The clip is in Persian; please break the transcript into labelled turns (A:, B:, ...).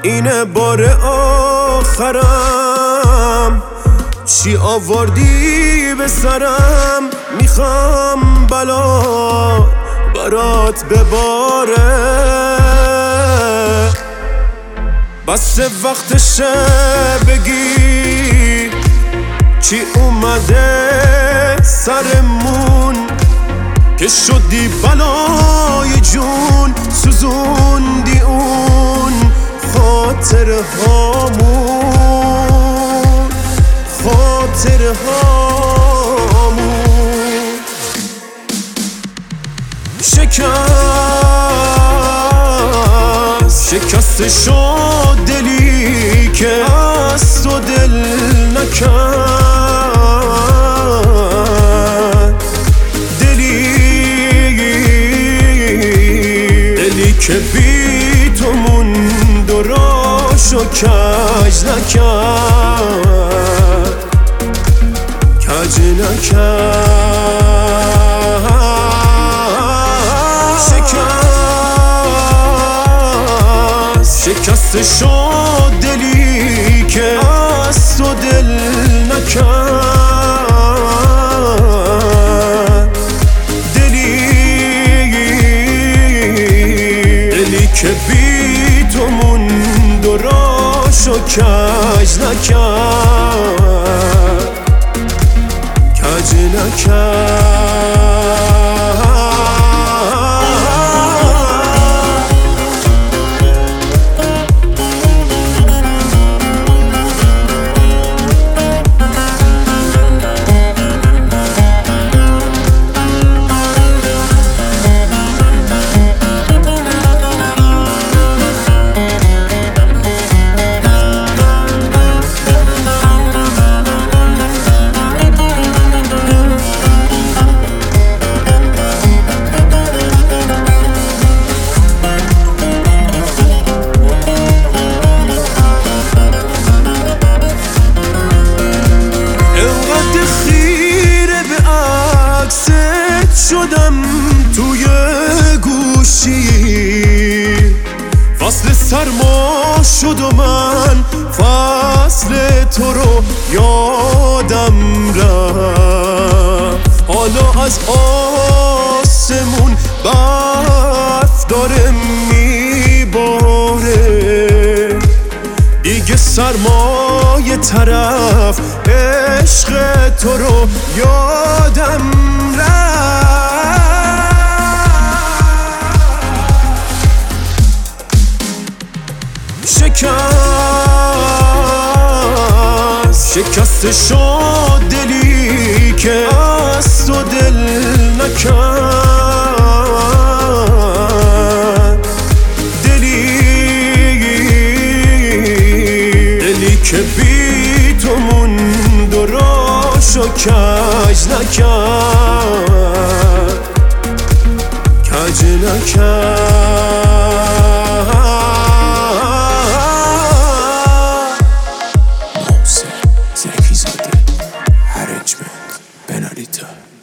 A: اینه بار آخرم، چی آوردی به سرم؟ میخوام بلا برات بباره، بس وقتشه بگی چی اومده سرمون که شدی بلای جون، سوزوندی اون خاطره هامون، خاطره هامون. شکست شد دلی که از تو دل نکرد، دلی که بی تو موند و راشو کج نکرد، کج نکرد. شکست شد دلی که از تو دل نکرد، دلی که بی تو موند و راشو کج نکرد، کج نکرد. شدم توی گوشی، فصل سرما شد و من فصل تو رو یادم رفت. حالا از آسمون برف داره میباره، دیگه سرمای طرف عشق تو رو یادم رفت. شکست شد دلی که از تو دل نکرد، دلی که بی تو موند و راشو کج نکرد، کج نکرد.
B: زکی زاده، Arrangement، بنالیتا.